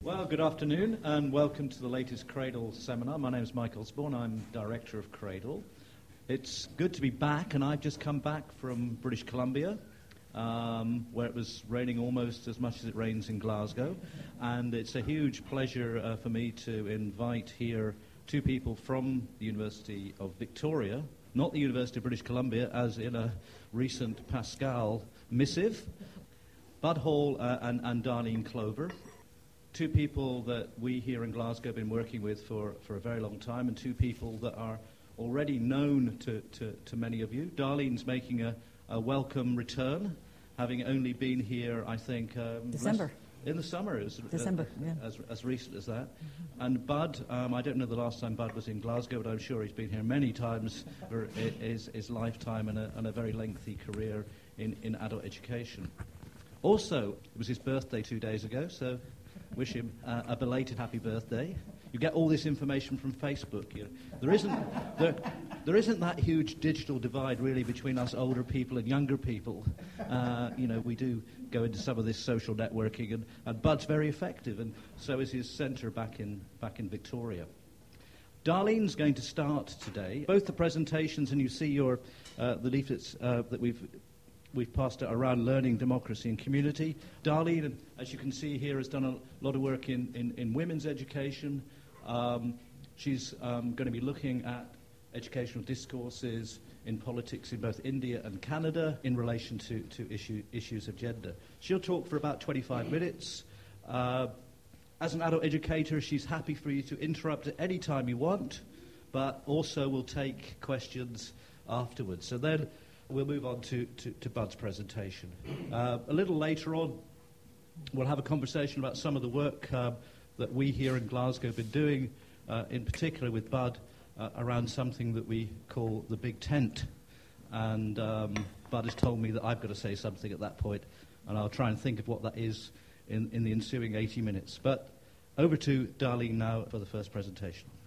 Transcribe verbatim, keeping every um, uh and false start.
Well, good afternoon and welcome to the latest Cradle seminar. My name is Mike Osborne. I'm director of Cradle. It's good to be back, and I've just come back from British Columbia, um, where it was raining almost as much as it rains in Glasgow. And it's a huge pleasure uh, for me to invite here two people from the University of Victoria, not the University of British Columbia, as in a recent Pascal missive, Bud Hall uh, and, and Darlene Clover. Two people that we here in Glasgow have been working with for, for a very long time, and two people that are already known to, to, to many of you. Darlene's making a, a welcome return, having only been here, I think... Um, December. Rest, in the summer. It was, December, uh, yeah. As, as recent as that. Mm-hmm. And Bud, um, I don't know the last time Bud was in Glasgow, but I'm sure he's been here many times for his, his lifetime and a, and a very lengthy career in, in adult education. Also, it was his birthday two days ago, so... wish him uh, a belated happy birthday. You get all this information from Facebook. You know. There isn't there, there isn't that huge digital divide really between us older people and younger people. Uh, you know, we do go into some of this social networking, and, and Bud's very effective, and so is his centre back in back in Victoria. Darlene's going to start today. Both the presentations, and you see your uh, the leaflets uh, that we've. We've passed it around learning, democracy and community. Darlene, as you can see here, has done a lot of work in, in, in women's education. Um, she's um, going to be looking at educational discourses in politics in both India and Canada in relation to, to issue, issues of gender. She'll talk for about twenty-five minutes. Uh, as an adult educator, she's happy for you to interrupt at any time you want, but also will take questions afterwards. So then... we'll move on to, to, to Bud's presentation. Uh, a little later on, we'll have a conversation about some of the work uh, that we here in Glasgow have been doing, uh, in particular with Bud, uh, around something that we call the Big Tent. And um, Bud has told me that I've got to say something at that point, and I'll try and think of what that is in, in the ensuing eighty minutes. But over to Darlene now for the first presentation.